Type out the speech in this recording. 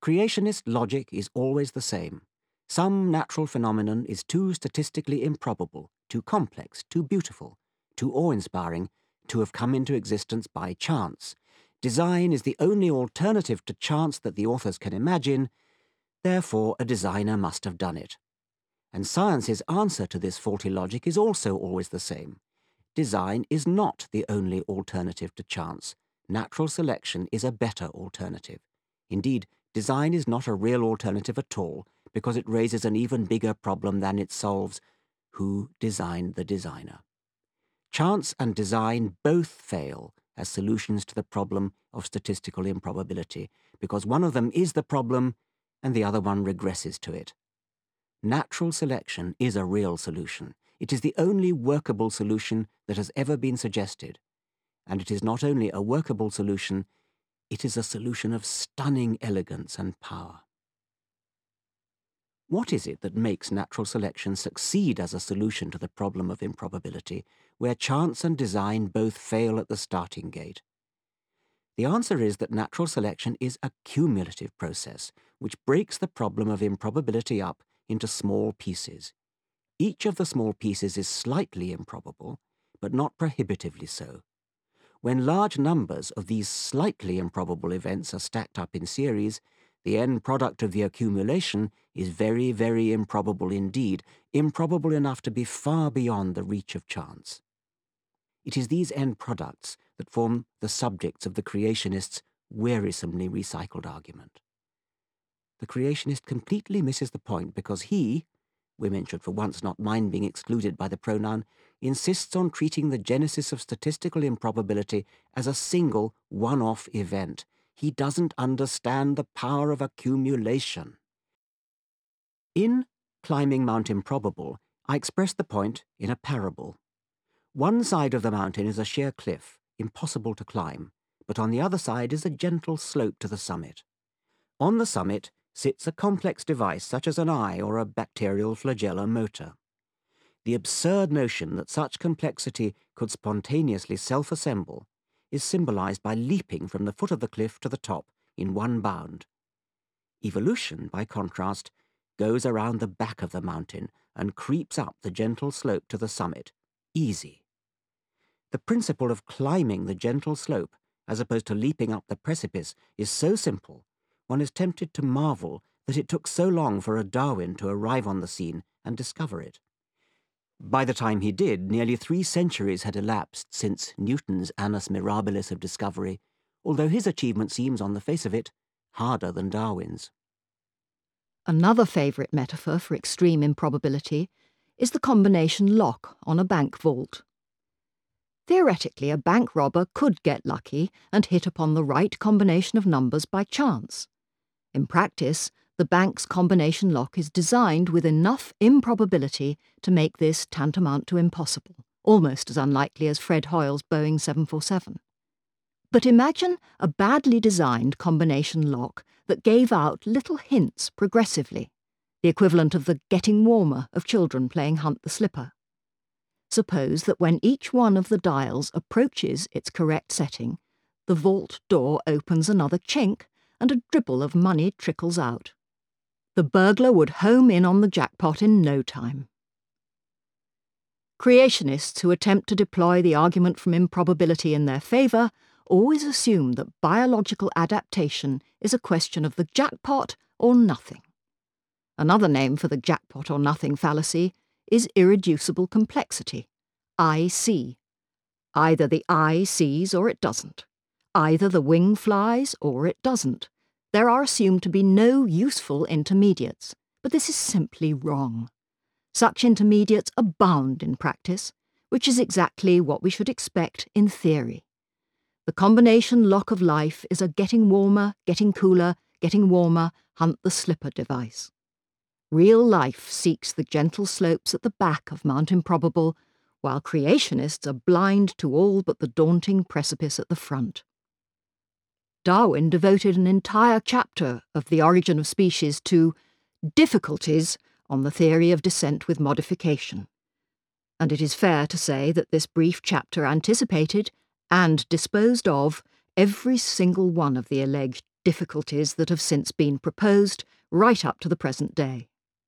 Creationist logic is always the same. Some natural phenomenon is too statistically improbable, too complex, too beautiful, too awe-inspiring to have come into existence by chance. Design is the only alternative to chance that the authors can imagine, therefore a designer must have done it. And science's answer to this faulty logic is also always the same. Design is not the only alternative to chance. Natural selection is a better alternative. Indeed, design is not a real alternative at all, because it raises an even bigger problem than it solves. Who designed the designer? Chance and design both fail as solutions to the problem of statistical improbability, because one of them is the problem and the other one regresses to it. Natural selection is a real solution. It is the only workable solution that has ever been suggested. And it is not only a workable solution, it is a solution of stunning elegance and power. What is it that makes natural selection succeed as a solution to the problem of improbability, where chance and design both fail at the starting gate? The answer is that natural selection is a cumulative process, which breaks the problem of improbability up into small pieces. Each of the small pieces is slightly improbable, but not prohibitively so. When large numbers of these slightly improbable events are stacked up in series, the end product of the accumulation is very, very improbable indeed, improbable enough to be far beyond the reach of chance. It is these end products that form the subjects of the creationists' wearisomely recycled argument. The creationist completely misses the point because he, women should for once not mind being excluded by the pronoun, insists on treating the genesis of statistical improbability as a single, one-off event. He doesn't understand the power of accumulation. In Climbing Mount Improbable, I express the point in a parable. One side of the mountain is a sheer cliff, impossible to climb, but on the other side is a gentle slope to the summit. On the summit sits a complex device such as an eye or a bacterial flagella motor. The absurd notion that such complexity could spontaneously self-assemble is symbolized by leaping from the foot of the cliff to the top in one bound. Evolution, by contrast, goes around the back of the mountain and creeps up the gentle slope to the summit, easy. The principle of climbing the gentle slope, as opposed to leaping up the precipice, is so simple, one is tempted to marvel that it took so long for a Darwin to arrive on the scene and discover it. By the time he did, nearly 3 centuries had elapsed since Newton's annus mirabilis of discovery, although his achievement seems, on the face of it, harder than Darwin's. Another favourite metaphor for extreme improbability is the combination lock on a bank vault. Theoretically, a bank robber could get lucky and hit upon the right combination of numbers by chance. In practice, the bank's combination lock is designed with enough improbability to make this tantamount to impossible, almost as unlikely as Fred Hoyle's Boeing 747. But imagine a badly designed combination lock that gave out little hints progressively, the equivalent of the getting warmer of children playing Hunt the Slipper. Suppose that when each one of the dials approaches its correct setting, the vault door opens another chink and a dribble of money trickles out. The burglar would home in on the jackpot in no time. Creationists who attempt to deploy the argument from improbability in their favour always assume that biological adaptation is a question of the jackpot or nothing. Another name for the jackpot or nothing fallacy is irreducible complexity, IC. Either the eye sees or it doesn't. Either the wing flies or it doesn't. There are assumed to be no useful intermediates, but this is simply wrong. Such intermediates abound in practice, which is exactly what we should expect in theory. The combination lock of life is a getting warmer, getting cooler, getting warmer, Hunt the Slipper device. Real life seeks the gentle slopes at the back of Mount Improbable, while creationists are blind to all but the daunting precipice at the front. Darwin devoted an entire chapter of The Origin of Species to difficulties on the theory of descent with modification. And it is fair to say that this brief chapter anticipated and disposed of every single one of the alleged difficulties that have since been proposed right up to the present day.